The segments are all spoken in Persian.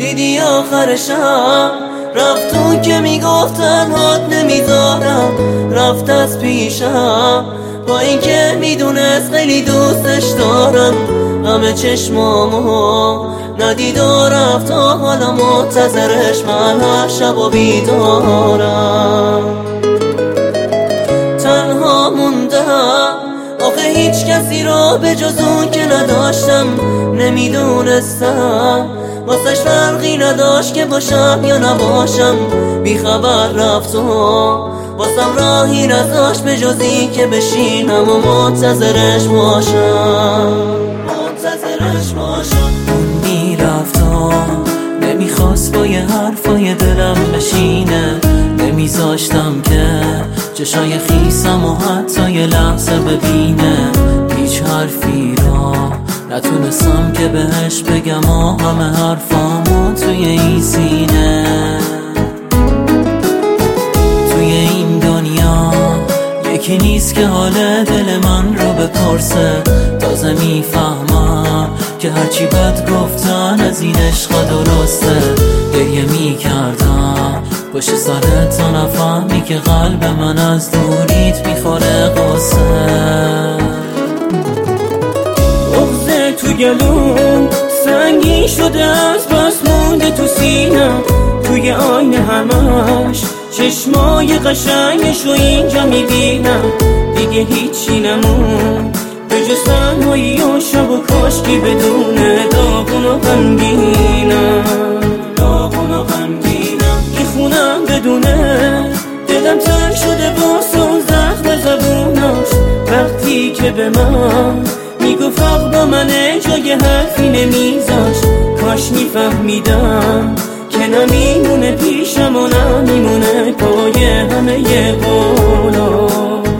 دیدی آخرشم رفت اون که میگفتن هات نمیذارم، رفت از پیشم با اینکه میدونست خیلی دوستش دارم. غم چشمامو ندید و رفت و حالا منتظرش من هر شب و بیدارم. تنها موندم آخه هیچ کسی رو به جز اون که نداشتم. نمیدونستم واسش فرقی نداشت که باشم یا نباشم. بیخبر رفت و واسم راهی نداشت به جز این که بشینم و منتظرش باشم. اون میرفت و نمیخواست با یه حرفای دلم بشینه. نمیذاشتم که چشای خیسم و حتی یه لحظه ببینه. هیچ حرفی را نتونستم که بهش بگم و همه حرفامو توی این سینه. توی این دنیا یکی نیست که حال دل من رو بپرسه. تازه میفهمم که هرچی بد گفتن از این عشق درسته. گریه میکردم پشت سرت تا نفهمی که قلب من از دوریت میخوره قصه. بغض تو گلوم سنگین شده از بس مونده تو سینم. توی آینه همش چشمای قشنگشو اینجا میبینم. دیگه هیچی نمون به جز تنهایی و شب و کاشکی بدونه داغون و غمگینم. میخونم بدونه دلم تنگ شده باز و زخم زبوناش. وقتی که به من میگفت فرق با منه جای حرفی نمیذاش. کاش میفهمیدم که نمیمونه پیشم و نمیمونه پای همه ی قولاش.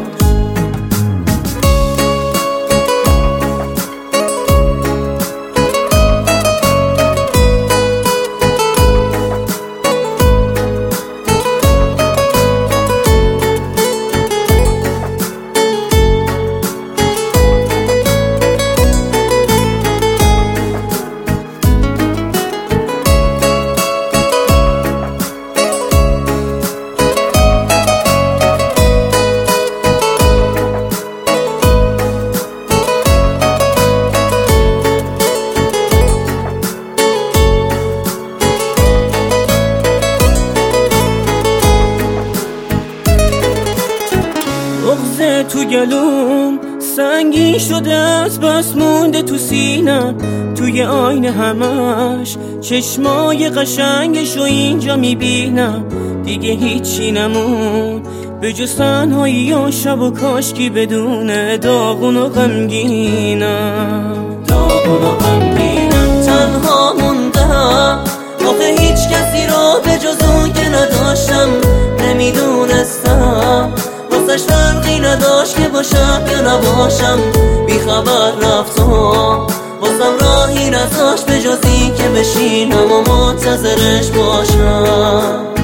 بغض تو گلوم سنگین شده از بس مونده تو سینم. توی آینه همش چشمای قشنگشو اینجا میبینم. دیگه هیچی نمون به جز تنهایی و شب و کاشکی بدونه داغون و غمگینم. تنها موندم آخه هیچ کسی رو به جز اون که نداشتم. نمیدونستم واسش فرقی نداشت که باشم یا نباشم. بیخبر رفت و واسم راهی نداشت به جز این که بشینم و منتظرش باشم.